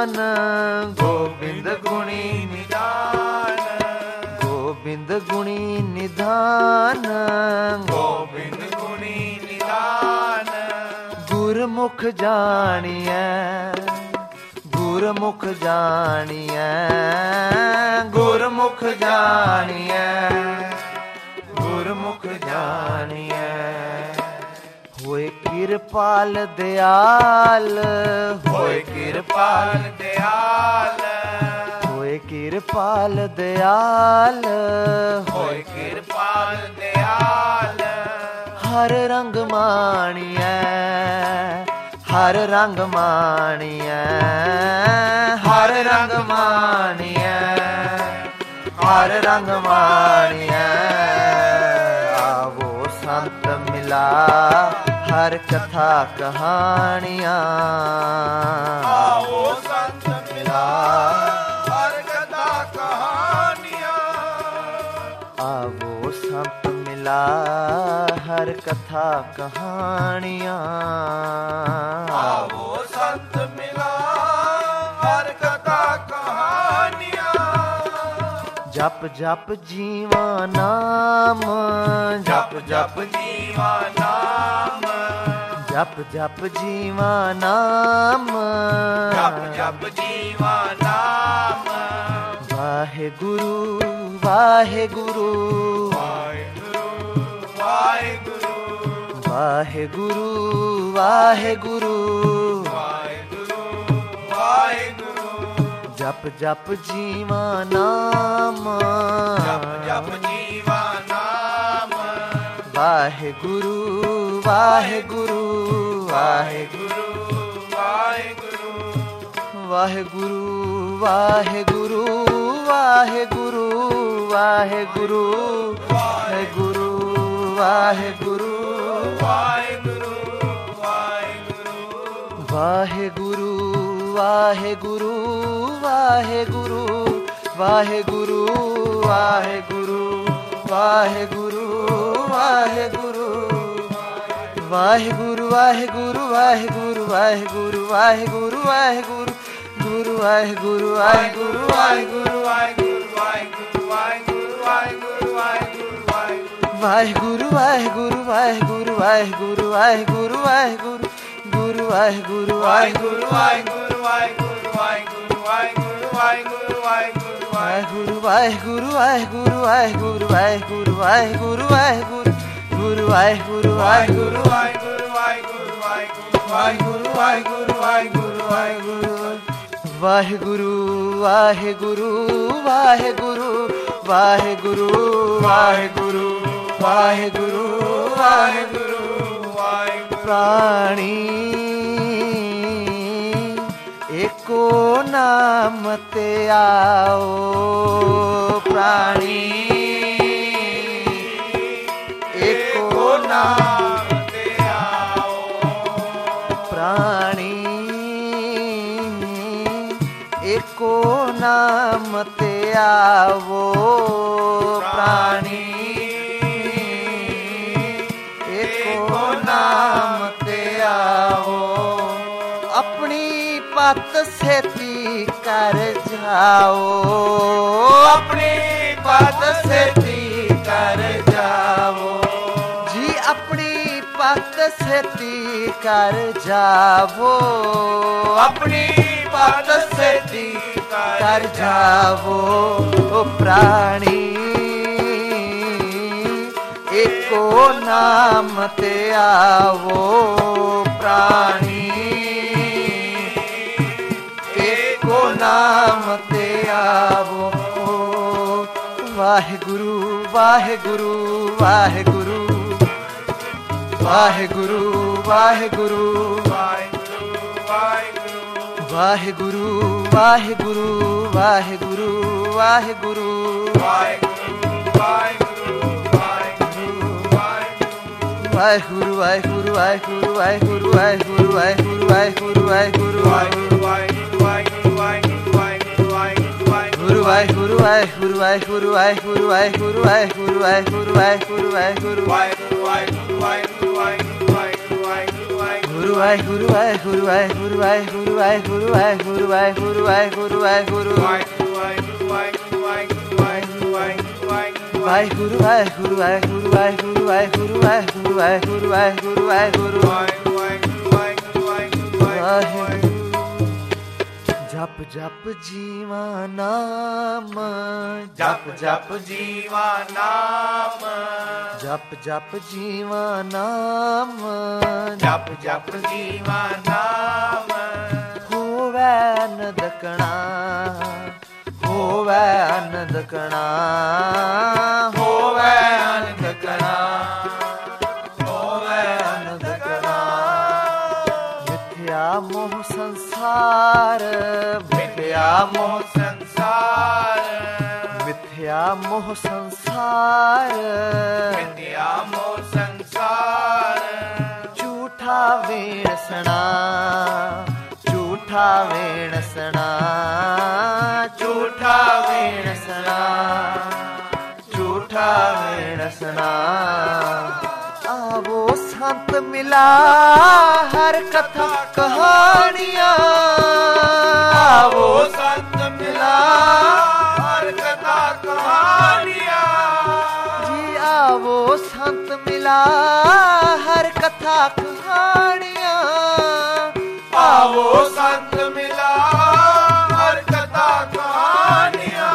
ਨਿਦਾਨ, ਗੋਬਿੰਦ ਗੁਣੀ ਨਿਦਾਨ, ਗੋਬਿੰਦ ਗੁਣੀ ਨਿਦਾਨ, ਗੋਬਿੰਦ ਗੁਣੀ ਨਿਦਾਨ। ਗੁਰਮੁਖ ਜਾਣੀਐ, ਗੁਰਮੁਖ ਜਾਣੀਐ, ਗੁਰਮੁਖ ਜਾਣੀਐ, ਗੁਰਮੁਖ ਜਾਣੀਐ। ਹੋਏ ਕਿਰਪਾਲ ਦਿਆਲ, ਹੋਏ ਕਿਰਪਾਲ ਦਿਆਲ, ਹੋਏ ਕਿਰਪਾਲ ਦਿਆਲ, ਹੋਏ ਕਿਰਪਾਲ ਦਿਆਲ। ਹਰ ਰੰਗ ਮਾਣੀਐ, ਹਰ ਰੰਗ ਮਾਣੀਐ, ਹਰ ਰੰਗ ਮਾਣੀਐ, ਹਰ ਰੰਗ ਮਾਣੀਐ। ਆਵੋ ਸੰਤ ਮਿਲਾ ਹਰ ਕਥਾ ਕਹਾਣੀਆਂ, ਆਵੋ ਸੰਤ ਮਿਲਾ ਹਰ ਕਥਾ ਕਹਾਣੀਆਂ। ਆਵੋ ਸੰਤ ਮਿਲਾ ਹਰ ਕਥਾ ਕਹਾਣੀਆਂ, ਆਵੋ ਸੰਤ ਮਿਲਾ ਹਰ ਕਥਾ ਕਹਾਣੀਆਂ। ਜਪ ਜਪ ਜੀਵਾ ਨਾਮ, ਜਪ ਜਪ ਜੀਵਾ ਨਾਮ, ਜਪ ਜਪ ਜੀਵਾ ਨਾਮ, ਜਪ ਜਪ ਜੀਵਾ ਨਾਮ। ਵਾਹਿਗੁਰੂ ਵਾਹਿਗੁਰੂ, ਵਾਹਿਗੁਰੂ ਵਾਹਿਗੁਰੂ, ਵਾਹਿਗੁਰੂ ਵਾਹਿਗੁਰੂ, ਵਾਹਿਗੁਰੂ ਵਾਹਿਗੁਰੂ। ਜਪ ਜਪ ਜੀਵਾ ਨਾਮ, ਜਪ ਜਪ ਜੀਵਾ ਨਾਮ। ਵਾਹਿਗੁਰੂ ਵਾਹਿਗੁਰੂ, ਵਾਹਿਗੁਰੂ ਵਾਹਿਗੁਰੂ ਵਾਹਿਗੁਰੂ, ਵਾਹਿਗੁਰੂ ਵਾਹਿਗੁਰੂ, ਵਾਹਿਗੁਰੂ ਵਾਹਿਗੁਰੂ, ਵਾਹਿਗੁਰੂ ਵਾਹਿਗੁਰੂ ਵਾਹਿਗੁਰੂ, ਵਾਹਿਗੁਰੂ ਵਾਹਿਗੁਰੂ, ਵਾਹਿਗੁਰੂ ਵਾਹਿਗੁਰੂ, ਵਾਹਿਗੁਰੂ ਵਾਹਿਗੁਰੂ, ਵਾਹਿਗੁਰੂ ਵਾਹਿਗੁਰੂ, ਵਾਹਿਗੁਰੂ ਵਾਹਿਗੁਰੂ, ਵਾਹਿਗੁਰੂ ਵਾਹਿਗੁਰੂ, ਵਾਹਿਗੁਰੂ ਗੁਰੂ ਵਾਹਿਗੁਰੂ ਵਾਹਿਗੁਰੂ, ਵਾਹਿਗੁਰੂ ਵਾਹਿਗੁਰੂ ਵਾਹਿਗੁਰੂ ਵਾਹਿਗੁਰੂ ਵਾਹਿਗੁਰੂ ਵਾਹਿਗੁਰੂ ਵਾਹਿਗੁਰੂ ਵਾਹਿਗੁਰੂ, ਵਾਹਿਗੁਰੂ ਵਾਹਿਗੁਰੂ, ਵਾਹਿਗੁਰੂ ਵਾਹਿਗੁਰੂ, ਗੁਰੂ ਵਾਹਿਗੁਰੂ ਵਾਹਿਗੁਰੂ, ਵਾਹਿਗੁਰੂ ਵਾਹਿਗੁਰੂ ਵਾਹਿਗੁਰੂ ਵਾਹਿਗੁਰੂ ਵਾਹਿਗੁਰੂ ਵਾਹਿਗੁਰੂ ਵਾਹਿਗੁਰੂ ਵਾਹਿਗੁਰੂ, ਵਾਹਿਗੁਰੂ ਵਾਹਿਗੁਰੂ, ਵਾਹਿਗੁਰੂ ਵਾਹਿਗੁਰੂ, ਗੁਰੂ ਵਾਹਿਗੁਰੂ ਵਾਹਿਗੁਰੂ, ਵਾਹਿਗੁਰੂ ਵਾਹਿਗੁਰੂ ਵਾਹਿਗੁਰੂ ਵਾਹਿਗੁਰੂ ਵਾਹਿਗੁਰੂ ਵਾਹਿਗੁਰੂ ਵਾਹਿਗੁਰੂ, ਵਾਹਿਗੁਰੂ ਵਾਹਿਗੁਰੂ, ਵਾਹਿਗੁਰੂ ਵਾਹਿਗੁਰੂ, ਵਾਹਿਗੁਰੂ ਪ੍ਰਾਣੀ ਏਕੋ ਨਾਮ ਤੇ ਆਓ, ਪ੍ਰਾਣੀ ਏਕੋ ਨਾਮ ਤੇ ਆਓ, ਪ੍ਰਾਣੀ ਏਕੋ ਨਾਮ ਤੇ ਆਵੋ, ਪ੍ਰਾਣੀ ਏਕੋ ਨਾਮ ਤੇ ਆਵੋ। ਆਪਣੀ ਪਤ ਸੇਤੀ ਕਰ ਜਾਓ, ਆਪਣੀ ਪਤ ਸੇਤੀ ਕਰ ਜਾਓ ਜੀ, ਆਪਣੀ ਪਤ ਸੇਤੀ ਕਰ ਜਾਵੋ, ਆਪਣੀ ਪਤ ਸੇਤੀ ਕਰ ਜਾਵੋ। ਓ ਪ੍ਰਾਣੀ ਏਕੋ ਨਾਮ ਤੇ ਆਵੋ, ਪ੍ਰਾਣੀ ਏਕੋ ਨਾਮ ਤੇ ਆਵੋ। ਵਾਹਿਗੁਰੂ ਵਾਹਿਗੁਰੂ, ਵਾਹਿਗੁਰੂ ਵਾਹਿਗੁਰੂ, ਵਾਹਿਗੁਰੂ ਵਾਹਿਗੁਰੂ, ਵਾਹਿਗੁਰੂ ਵਾਹਿਗੁਰੂ, ਵਾਹਿਗੁਰੂ ਵਾਹਿਗੁਰੂ, ਵਾਹਿਗੁਰੂ ਵਾਹਿਗੁਰੂ, ਵਾਹਿਗੁਰੂ ਵਾਹਿਗੁਰੂ, ਵਾਹਿਗੁਰੂ ਵਾਹਿਗੁਰੂ, ਵਾਹਿਗੁਰੂ ਵਾਹਿਗੁਰੂ, ਵਾਹਿਗੁਰੂ ਵਾਹਿਗੁਰੂ, ਵਾਹਿਗੁਰੂ ਵਾਹਿਗੁਰੂ, ਵਾਹਿਗੁਰੂ ਵਾਹਿਗੁਰੂ, ਵਾਹਿਗੁਰੂ ਵਾਹਿਗੁਰੂ, ਵਾਹਿਗੁਰੂ ਵਾਹਿਗੁਰੂ, ਵਾਹਿਗੁਰੂ ਵਾਹਿਗੁਰੂ, ਵਾਹਿਗੁਰੂ ਵਾਹਿਗੁਰੂ, ਵਾਹਿਗੁਰੂ ਵਾਹਿਗੁਰੂ ਵਾਹਿਗੁਰੂ ਵਾਹਿਗੁਰੂ ਵਾਹਿਗੁਰੂ ਵਾਹਿਗੁਰੂ ਵਾਹਿਗੁਰੂ ਵਾਹਿਗੁਰੂ ਵਾਹਿਗੁਰੂ ਵਾਹਿਗੁਰੂ ਵਾਹਿਗੁਰੂ ਵਾਹਿਗੁਰੂ ਵਾਹਿਗੁਰੂ ਵਾਹਿਗੁਰੂ ਵਾਹਿਗੁਰੂ ਵਾਹਿਗੁਰੂ ਵਾਹਿਗੁਰੂ ਵਾਹਿਗੁਰੂ ਵਾਹਿਗੁਰੂ ਵਾਹਿਗੁਰੂ ਜਪ ਜਪ ਜੀਵਾ ਨਾਮ ਜਪ ਜਪ ਜੀਵਾ ਨਾਮ ਜਪ ਜਪ ਜੀਵਾ ਨਾਮ ਜਪ ਜਪ ਜੀਵਾ ਨਾਮ ਹੋਵੇ ਆਨੰਦ ਕਣਾ ਹੋਵੇ ਆਨੰਦ ਕਣਾ ਹੋਵੇ ਆਨੰਦ ਕਣਾ ਹੋਵੇ ਆਨੰਦ ਕਣਾ ਮਿਥਿਆ ਮੋਹ ਸੰਸਾਰ ਮਿਥਿਆ ਮੋਹ ਸੰਸਾਰ ਮਿਥਿਆ ਮੋਹ ਸੰਸਾਰ ਮਿਥਿਆ ਮੋਹ ਸੰਸਾਰ ਝੂਠਾ ਵੇਣਸਣਾ ਝੂਠਾ ਵੇਣਸਣਾ ਝੂਠਾ ਵੇਣਸਣਾ ਝੂਠਾ ਵੇਣਸਣਾ ਆਵੋ ਸੰਤ ਮਿਲਾ ਹਰ ਕਥਾ ਕਹਾਣੀਆਂ ਆਵੋ ਸੰਤ ਮਿਲਾ ਹਰ ਕਥਾ ਕਹਾਣੀਆਂ ਜੀ ਆਵੋ ਸੰਤ ਮਿਲਾ ਹਰ ਕਥਾ ਕਹਾਣੀਆਂ ਆਵੋ ਸੰਤ ਮਿਲਾ ਹਰ ਕਥਾ ਕਹਾਣੀਆਂ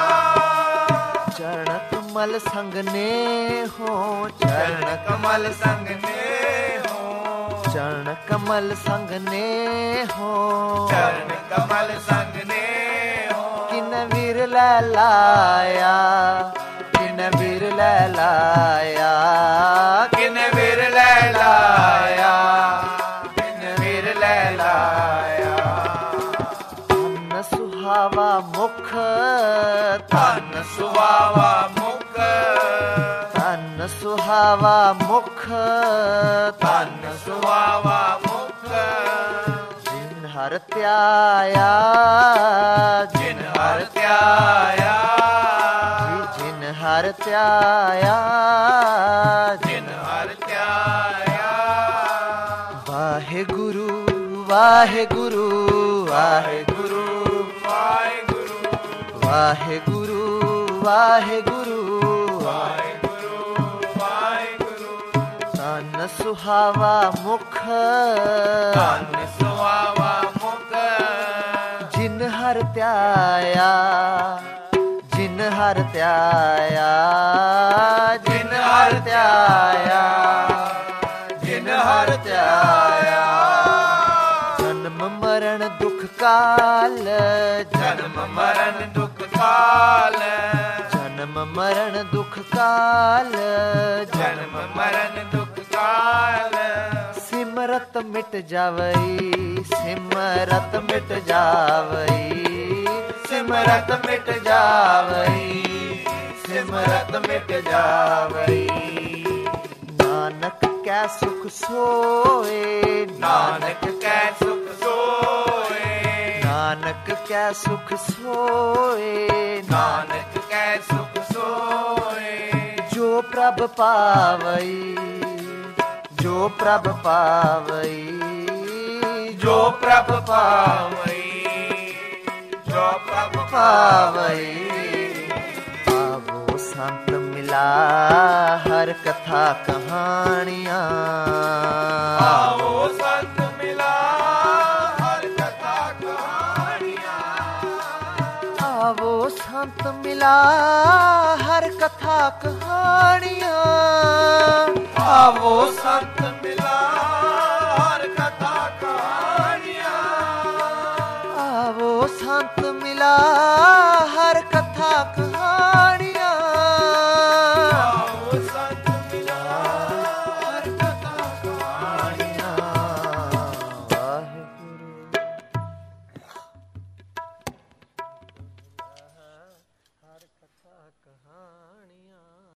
ਚਰਨ ਕਮਲ ਸੰਗ ਨੇ ਹੋ ਚਰਨ ਕਮਲ ਸੰਗ ਨੇ ਹੋ ਚਰਨ ਕਮਲ ਸੰਗ ਨੇ ਹੋ ਚਰਨ ਕਮਲ ਸੰਗ ਨੇ ਹੋ ਕਿਨ ਵੀਰ ਲੈ ਲਾਇਆ ਕਿਨ ਵੀਰ ਲੈ ਲਾਇਆ ਕਿਨ ਵੀਰ ਲੈ ਲਾਇਆ ਕਿਨ ਵੀਰ ਲੈ ਲਾਇਆ ਧਨ ਸੁਹਾਵਾ ਮੁਖ ਧਨ ਸੁਹਾਵਾ ਮੁਖ ਧਨ ਸੁਹਾਵਾ ਮੁਖ ਧਨ ਸੁਹਾਵਾ ਮੁਖ ਜਿਨ ਹਰ ਧਿਆਇਆ ਜਿਨ ਹਰ ਧਿਆਇਆ ਜਿਨ ਹਰ ਧਿਆਇਆ ਜਿਨ ਹਰ ਧਿਆਇਆ ਵਾਹਿਗੁਰੂ ਵਾਹਿਗੁਰੂ ਵਾਹਿਗੁਰੂ ਵਾਹਿਗੁਰੂ ਵਾਹਿਗੁਰੂ ਵਾਹਿਗੁਰੂ ਵਾਹਿਗੁਰੂ ਵਾਹਿਗੁਰੂ ਧਨ ਸੁਹਾਵਾ ਮੁਖ ਧਨ ਸੁਹਾਵਾ ਮੁਖ ਜਿਨ ਹਰ ਧਿਆਇਆ ਜਿਨ ਹਰ ਧਿਆਇਆ ਜਿਨ ਹਰ ਧਿਆਇਆ ਜਿਨ ਹਰ ਧਿਆਇਆ ਜਨਮ ਮਰਨ ਦੁਖ ਕਾਲ ਜਨਮ ਮਰਨ ਦੁਖ ਕਾਲ ਜਨਮ ਮਰਨ ਦੁਖ ਕਾਲ ਜਨਮ ਮਰਨ ਦੁਖ ਕਾਲ ਸਿਮਰਤ ਮਿਟ ਜਾਵਈ ਸਿਮਰਤ ਮਿਟ ਜਾਵਈ ਸਿਮਰਤ ਮਿਟ ਜਾਵਈ ਸਿਮਰਤ ਮਿਟ ਜਾਵਈ ਨਾਨਕ ਕੈ ਸੁਖ ਸੋਏ ਨਾਨਕ ਕੈ ਸੁਖ ਸੋਏ ਨਾਨਕ ਕੈ ਸੁਖ ਸੋਏ ਨਾਨਕ ਕੈ ਸੁਖ ਸੋਏ ਜੋ ਪ੍ਰਭ ਪਾਵਈ ਜੋ ਪ੍ਰਭ ਪਾਵਈ ਜੋ ਪ੍ਰਭ ਪਾਵਈ ਜੋ ਪ੍ਰਭ ਪਾਵਈ ਆਵੋ ਸੰਤ ਮਿਲਾ ਹਰ ਕਥਾ ਕਹਾਣੀਆਂ ਆਵੋ ਸੰਤ ਮਿਲਾ ਹਰ ਕਥਾ ਕਹਾਣੀਆਂ ਆਵੋ ਸੰਤ ਮਿਲਾ ਹਰ ਕਥਾ ਕਹਾਣੀਆਂ ਆਵੋ ਸੰਤ ਮਿਲਾ ਹਰ ਕਥਾ ਕਹਾਣੀਆਂ ਆਵੋ ਸੰਤ ਮਿਲਾ ਹਰ ਕਥਾ ਕਹਾਣੀ